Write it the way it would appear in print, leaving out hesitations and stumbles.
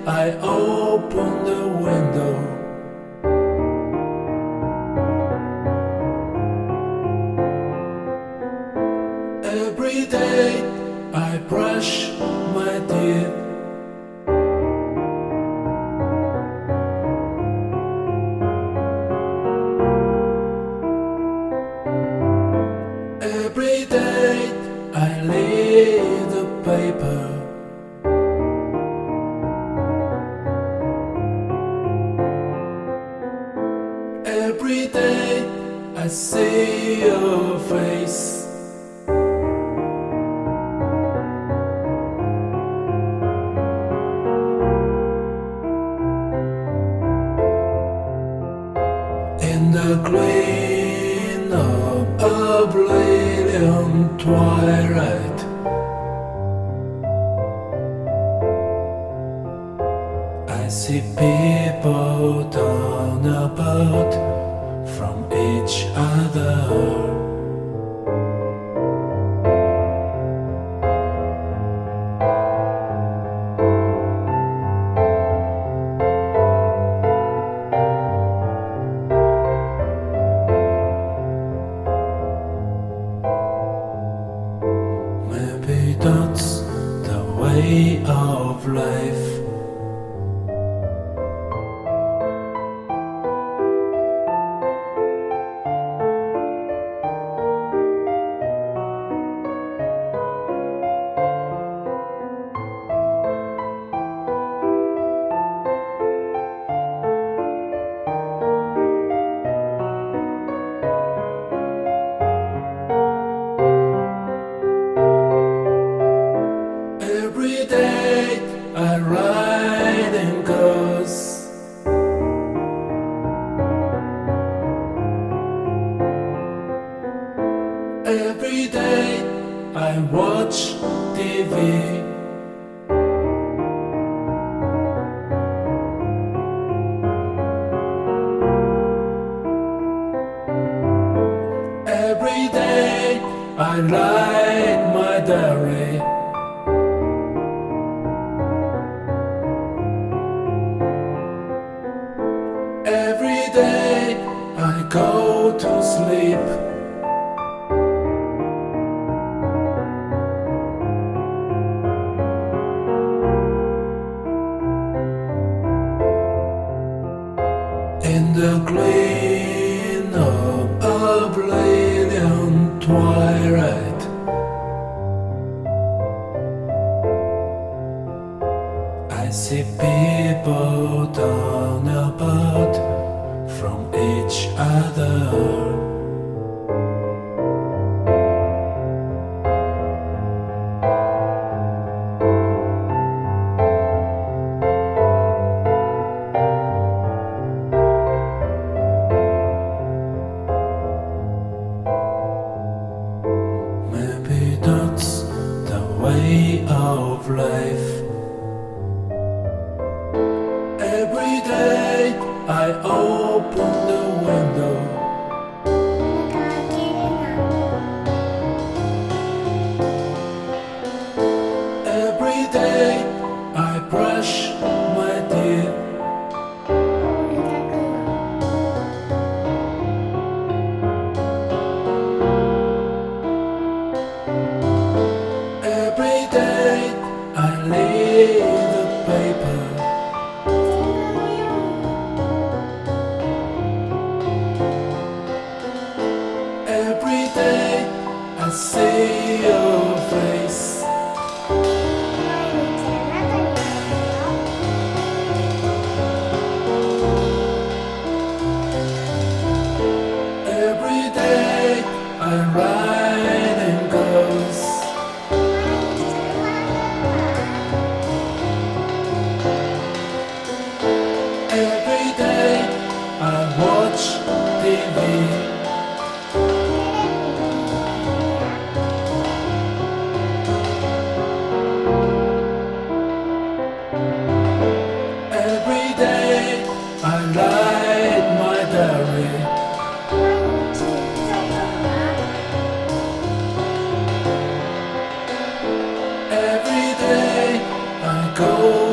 I open the window. Every day I brush my teeth. Every day I read the paper. Every day I see your face. In the green of a brilliant twilight, I see people turn apart from each other. Maybe that's the way of life. Every day I ride in cars. Every day I watch TV. Every day I write my diary. Every day I go to sleep. In the green of a brilliant twilight, I see people torn apart from each other. Maybe that's the way of life. Every day I open the window. Every day I brush my teeth. Every day I read the paper. Every day I see your face. Every day I ride in cars. Every day I watch TV. Every day I write my diary. Every day I go